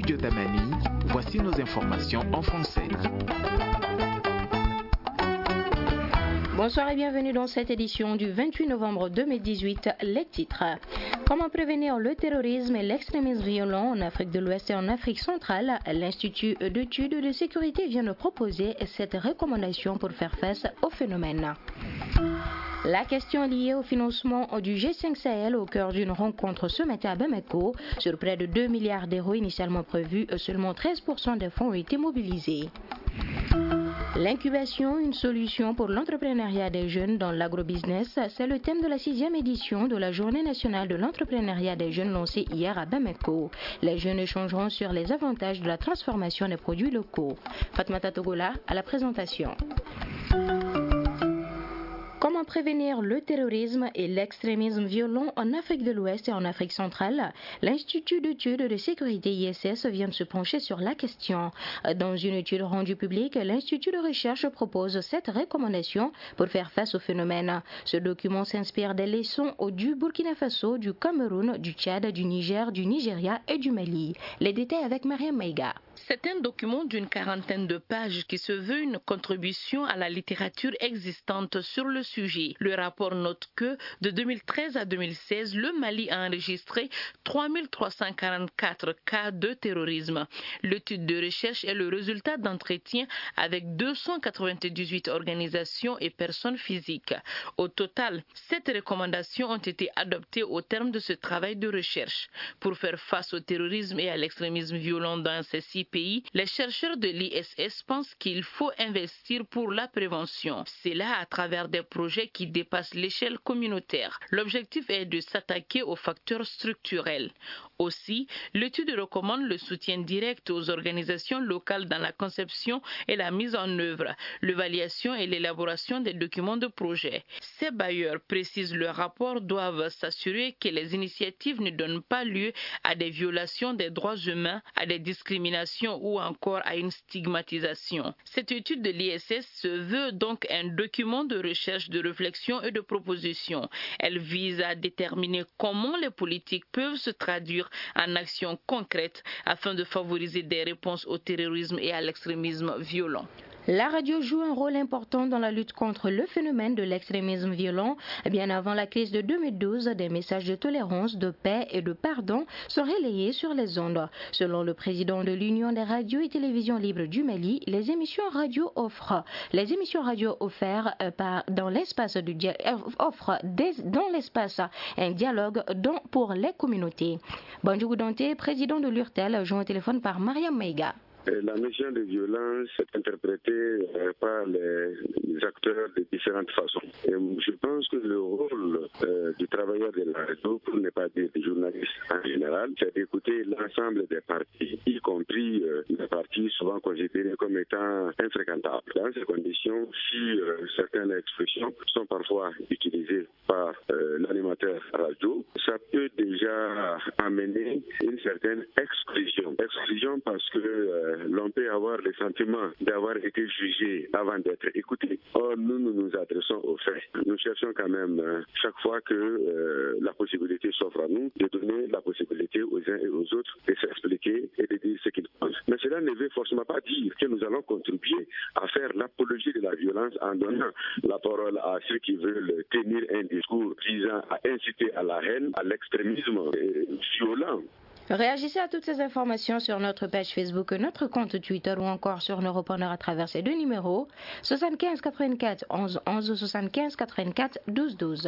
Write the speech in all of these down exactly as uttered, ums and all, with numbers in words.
studio Tamani, voici nos informations en français. Bonsoir et bienvenue dans cette édition du vingt-huit novembre deux mille dix-huit. Les titres. Comment prévenir le terrorisme et l'extrémisme violent en Afrique de l'Ouest et en Afrique centrale? L'Institut d'études de sécurité vient de proposer cette recommandation pour faire face au phénomène. La question liée au financement du G cinq Sahel au cœur d'une rencontre ce matin à Bamako. Sur près de deux milliards d'euros initialement prévus, seulement treize pour cent des fonds ont été mobilisés. L'incubation, une solution pour l'entrepreneuriat des jeunes dans l'agrobusiness, c'est le thème de la sixième édition de la Journée nationale de l'entrepreneuriat des jeunes lancée hier à Bamako. Les jeunes échangeront sur les avantages de la transformation des produits locaux. Fatmata Togola à la présentation. Comment prévenir le terrorisme et l'extrémisme violent en Afrique de l'Ouest et en Afrique centrale? L'Institut d'études de sécurité I S S vient de se pencher sur la question. Dans une étude rendue publique, l'Institut de recherche propose sept recommandations pour faire face au phénomène. Ce document s'inspire des leçons du Burkina Faso, du Cameroun, du Tchad, du Niger, du Nigeria et du Mali. Les détails avec Mariam Maïga. C'est un document d'une quarantaine de pages qui se veut une contribution à la littérature existante sur le sujet. Le rapport note que de deux mille treize à deux mille seize, le Mali a enregistré trois mille trois cent quarante-quatre cas de terrorisme. L'étude de recherche est le résultat d'entretiens avec deux cent quatre-vingt-dix-huit organisations et personnes physiques. Au total, sept recommandations ont été adoptées au terme de ce travail de recherche. Pour faire face au terrorisme et à l'extrémisme violent dans ces six pays, les chercheurs de l'I S S pensent qu'il faut investir pour la prévention. C'est là à travers des projets qui dépassent l'échelle communautaire. L'objectif est de s'attaquer aux facteurs structurels. Aussi, l'étude recommande le soutien direct aux organisations locales dans la conception et la mise en œuvre, l'évaluation et l'élaboration des documents de projet. Ces bailleurs, précisent le rapport, doivent s'assurer que les initiatives ne donnent pas lieu à des violations des droits humains, à des discriminations ou encore à une stigmatisation. Cette étude de l'I S S se veut donc un document de recherche, de réflexion et de proposition. Elle vise à déterminer comment les politiques peuvent se traduire en actions concrètes afin de favoriser des réponses au terrorisme et à l'extrémisme violent. La radio joue un rôle important dans la lutte contre le phénomène de l'extrémisme violent. Bien avant la crise de deux mille douze, des messages de tolérance, de paix et de pardon sont relayés sur les ondes. Selon le président de l'Union des radios et télévisions libres du Mali, les émissions radio offrent les émissions radio offertes par dans l'espace du dia- offrent des, dans l'espace un dialogue don pour les communautés. Bandjougou Dante, président de l'U R T E L, joint au téléphone par Mariam Maïga. La notion de violence est interprétée par les acteurs de différentes façons. Et je pense que le rôle euh, du travailleur de la radio, pour ne pas dire des journalistes en général, c'est d'écouter l'ensemble des parties, y compris euh, les parties souvent considérées comme étant infréquentables. Dans ces conditions, si euh, certaines expressions sont parfois utilisées par euh, l'animateur radio, ça peut déjà amener une certaine exclusion. Exclusion parce que euh, l'on peut avoir le sentiment d'avoir été jugé avant d'être écouté. Or, nous, nous nous adressons aux faits. Nous cherchons quand même, euh, chaque fois que euh, la possibilité s'offre à nous, de donner la possibilité aux uns et aux autres de s'expliquer et de dire ce qu'ils pensent. Mais cela ne veut forcément pas dire que nous allons contribuer à faire l'apologie de la violence en donnant la parole à ceux qui veulent tenir un discours visant à inciter à la haine, à l'extrémisme euh, violent. Réagissez à toutes ces informations sur notre page Facebook, notre compte Twitter ou encore sur nos répondeurs à travers ces deux numéros soixante-quinze quatre-vingt-quatre onze onze soixante-quinze quatre-vingt-quatre douze douze.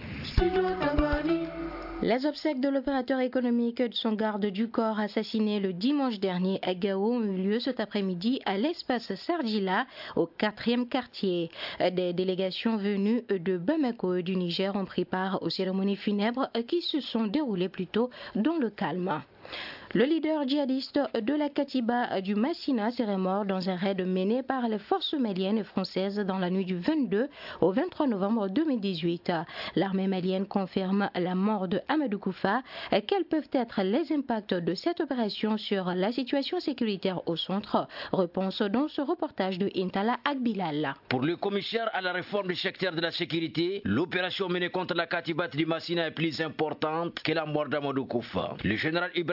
Les obsèques de l'opérateur économique de son garde du corps assassiné le dimanche dernier à Gao ont eu lieu cet après-midi à l'espace Sardila au quatrième quartier. Des délégations venues de Bamako et du Niger ont pris part aux cérémonies funèbres qui se sont déroulées plus tôt dans le calme. Le leader djihadiste de la Katiba du Massina serait mort dans un raid mené par les forces maliennes et françaises dans la nuit du vingt-deux au vingt-trois novembre deux mille dix-huit. L'armée malienne confirme la mort de Amadou Koufa. Quels peuvent être les impacts de cette opération sur la situation sécuritaire au centre? Réponse dans ce reportage de Intala Agbilal. Pour le commissaire à la réforme du secteur de la sécurité, l'opération menée contre la Katiba du Massina est plus importante que la mort d'Amadou Koufa. Le général Ibrahima Djanoub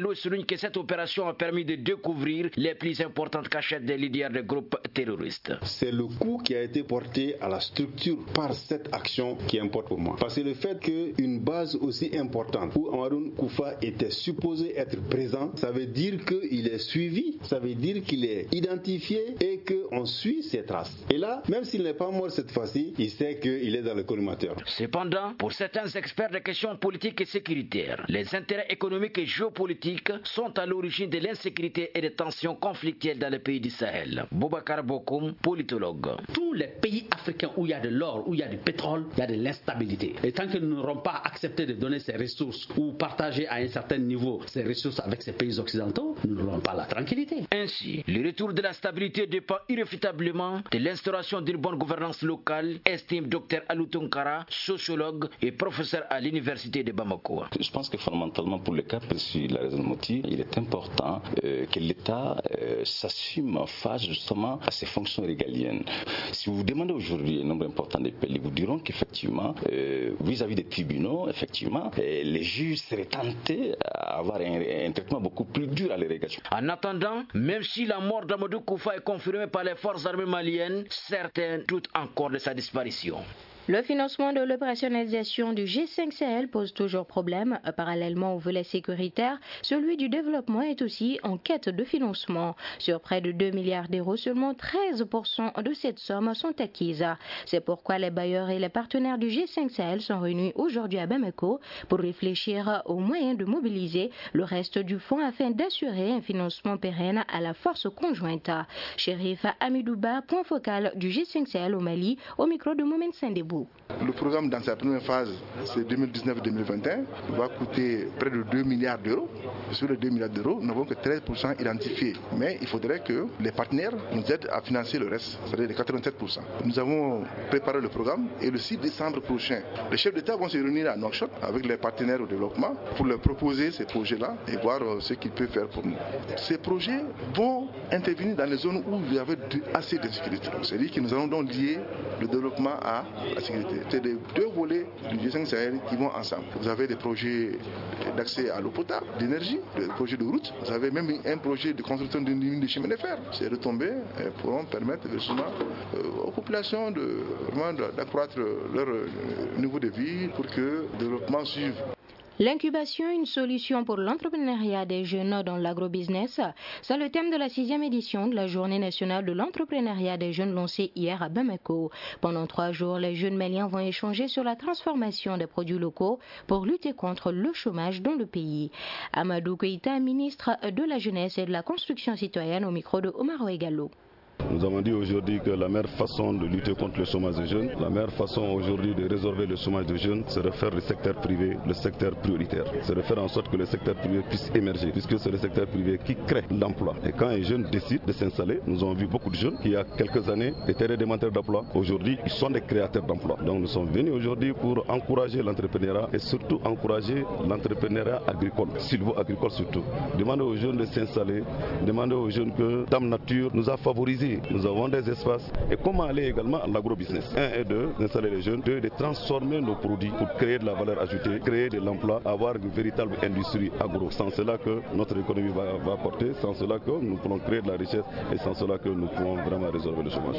Diallo souligne que cette opération a permis de découvrir les plus importantes cachettes des leaders des groupes terroristes. C'est le coût qui a été porté à la structure par cette action qui importe pour moi. Parce que le fait qu'une base aussi importante où Amadou Koufa était supposé être présent, ça veut dire qu'il est suivi, ça veut dire qu'il est identifié et qu'on suit ses traces. Et là, même s'il n'est pas mort cette fois-ci, il sait qu'il est dans le collimateur. Cependant, pour certains experts des questions politiques et sécuritaires, les intérêts économiques et géopolitiques sont à l'origine de l'insécurité et des tensions conflictuelles dans les pays du Sahel. Boubacar Bokoum, politologue. Tous les pays africains où il y a de l'or, où il y a du pétrole, il y a de l'instabilité. Et tant que nous n'aurons pas accepté de donner ces ressources ou partager à un certain niveau ces ressources avec ces pays occidentaux, nous n'aurons pas la tranquillité. Ainsi, le retour de la stabilité dépend irréfutablement de l'instauration d'une bonne gouvernance locale, estime Dr Alou Tunkara, sociologue et professeur à l'université de Bamako. Je pense que fondamentalement pour le cas précis de la région Moti, il est important euh, que l'État euh, s'assume face justement à ses fonctions régaliennes. Si vous vous demandez aujourd'hui un nombre important de pays, vous diront qu'effectivement, euh, vis-à-vis des tribunaux, effectivement, euh, les juges seraient tentés à avoir un, un traitement beaucoup plus dur à l'irrégation. En attendant, même si la mort d'Amadou Koufa est confirmée par les forces armées maliennes, certains doutent encore de sa disparition. Le financement de l'opérationnalisation du G cinq Sahel pose toujours problème. Parallèlement au volet sécuritaire, celui du développement est aussi en quête de financement. Sur près de deux milliards d'euros, seulement treize pour cent de cette somme sont acquises. C'est pourquoi les bailleurs et les partenaires du G cinq Sahel sont réunis aujourd'hui à Bamako pour réfléchir aux moyens de mobiliser le reste du fonds afin d'assurer un financement pérenne à la force conjointe. Chérif Amidouba, point focal du G cinq Sahel au Mali, au micro de Mohamed Sendebou. Le programme dans sa première phase, c'est deux mille dix-neuf deux mille vingt et un, va coûter près de deux milliards d'euros. Sur les deux milliards d'euros, nous n'avons que treize pour cent identifiés. Mais il faudrait que les partenaires nous aident à financer le reste, c'est-à-dire les quatre-vingt-sept pour cent. Nous avons préparé le programme et le six décembre prochain, les chefs d'État vont se réunir à Nouakchott avec les partenaires au développement pour leur proposer ces projets-là et voir ce qu'ils peuvent faire pour nous. Ces projets vont intervenir dans les zones où il y avait assez d'insécurité. C'est-à-dire que nous allons donc lier le développement à la sécurité. C'est les deux volets du G cinq Sahel qui vont ensemble. Vous avez des projets d'accès à l'eau potable, d'énergie, des projets de route. Vous avez même un projet de construction d'une ligne de chemin de fer. Ces retombées pourront permettre justement aux populations de, d'accroître leur niveau de vie pour que le développement suive. L'incubation, une solution pour l'entrepreneuriat des jeunes dans l'agrobusiness, c'est le thème de la sixième édition de la Journée nationale de l'entrepreneuriat des jeunes lancée hier à Bamako. Pendant trois jours, les jeunes maliens vont échanger sur la transformation des produits locaux pour lutter contre le chômage dans le pays. Amadou Keïta, ministre de la Jeunesse et de la Construction citoyenne, au micro de Omar Oegalo. Nous avons dit aujourd'hui que la meilleure façon de lutter contre le chômage des jeunes, la meilleure façon aujourd'hui de résorber le chômage des jeunes, c'est de faire le secteur privé le secteur prioritaire. C'est de faire en sorte que le secteur privé puisse émerger, puisque c'est le secteur privé qui crée l'emploi. Et quand un jeune décide de s'installer, nous avons vu beaucoup de jeunes qui, il y a quelques années, étaient des demandeurs d'emploi. Aujourd'hui, ils sont des créateurs d'emploi. Donc nous sommes venus aujourd'hui pour encourager l'entrepreneuriat et surtout encourager l'entrepreneuriat agricole, sylvo-agricole surtout. Demander aux jeunes de s'installer, demander aux jeunes que Dame Nature nous a favorisé. Nous avons des espaces et comment aller également à l'agrobusiness. Un et deux, d'installer les jeunes. Deux, de transformer nos produits pour créer de la valeur ajoutée, créer de l'emploi, avoir une véritable industrie agro. Sans cela que notre économie va, va porter, sans cela que nous pourrons créer de la richesse et sans cela que nous pourrons vraiment résolver le chômage.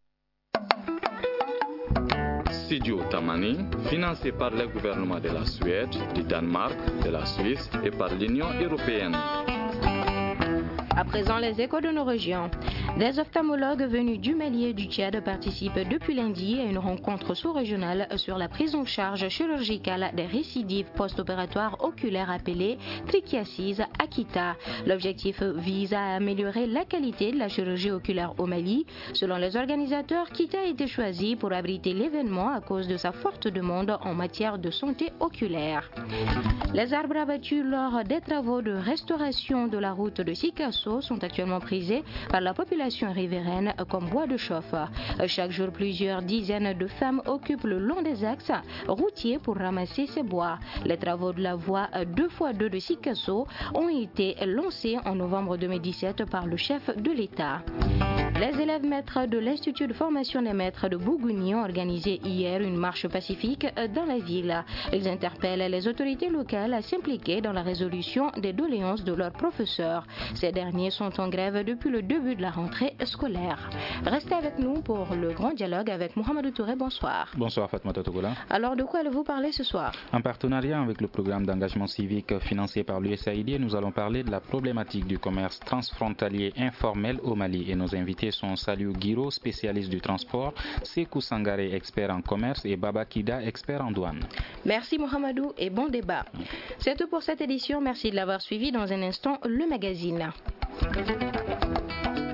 Studio Tamani, financé par le gouvernement de la Suède, du Danemark, de la Suisse et par l'Union européenne. À présent, les échos de nos régions. Des ophtalmologues venus du Mali et du Tchad participent depuis lundi à une rencontre sous-régionale sur la prise en charge chirurgicale des récidives post-opératoires oculaires appelées trichiasis Akita. L'objectif vise à améliorer la qualité de la chirurgie oculaire au Mali. Selon les organisateurs, Kita a été choisi pour abriter l'événement à cause de sa forte demande en matière de santé oculaire. Les arbres abattus lors des travaux de restauration de la route de Sikasso sont actuellement prisés par la population riveraine comme bois de chauffe. Chaque jour, plusieurs dizaines de femmes occupent le long des axes routiers pour ramasser ces bois. Les travaux de la voie deux fois deux de Sikasso ont été lancés en novembre deux mille dix-sept par le chef de l'État. Les élèves maîtres de l'Institut de formation des maîtres de Bougouni ont organisé hier une marche pacifique dans la ville. Ils interpellent les autorités locales à s'impliquer dans la résolution des doléances de leurs professeurs. Ces derniers sont en grève depuis le début de la rentrée scolaire. Restez avec nous pour le grand dialogue avec Mohamedou Touré. Bonsoir. Bonsoir Fatmata Togola. Alors de quoi allez-vous parler ce soir? En partenariat avec le programme d'engagement civique financé par l'U S A I D, nous allons parler de la problématique du commerce transfrontalier informel au Mali et nos invités sont Saliou Guiro, spécialiste du transport, Sekou Sangaré, expert en commerce et Baba Kida, expert en douane. Merci Mohamedou et bon débat. C'est tout pour cette édition. Merci de l'avoir suivi. Dans un instant, le magazine.